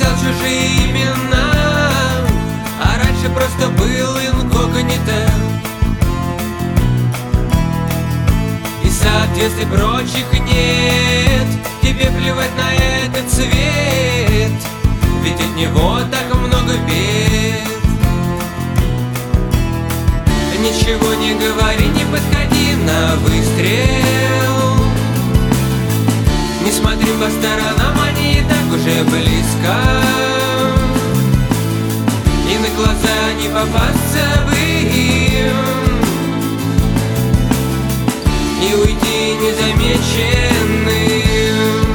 взял чужие имена, а раньше просто был инкогнито. И соответствий прочих нет, тебе плевать на этот цвет, ведь от него так много бед. Ничего не говори, не подходи на выстрел, не смотри по сторонам, они и так уже близко, и на глаза не попасться бы им, и уйти незамеченным.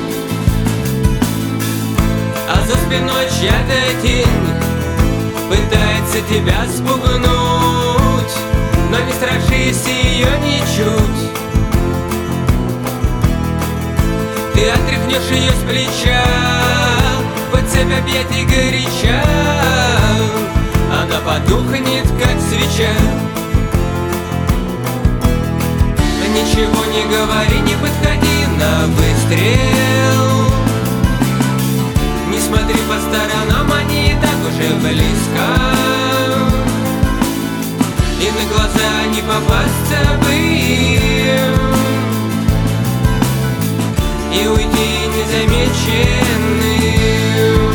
А за спиной чья-то тень пытается тебя спугнуть, но не страшись ее ничуть. Ты отряхнешь ее с плеча, под цепь объятий горяча, она потухнет, как свеча. Ничего не говори, не подходи на выстрел, не смотри по сторонам, они и так уже близко, и на глаза не попасться бы им, и уйти незамеченным.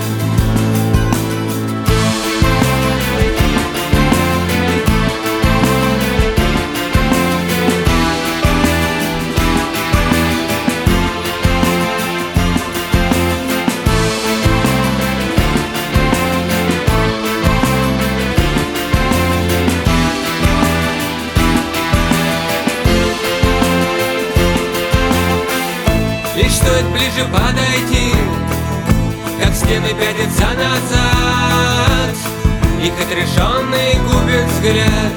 Лишь стоит ближе подойти, как стены пятятся назад, их отрешенный губит взгляд,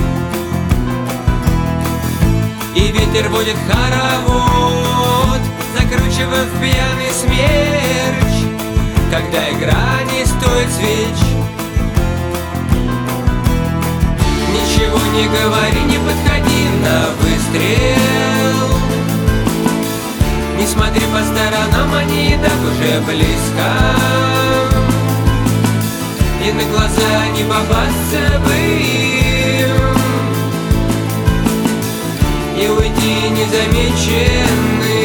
и ветер водит хоровод, закручивая в пьяный смерч, когда игра не стоит свеч. Ничего не говори, не подходи на выстрел, не смотри по сторонам, они и так уже близко, и на глаза не попасться бы им, и уйти незамеченным.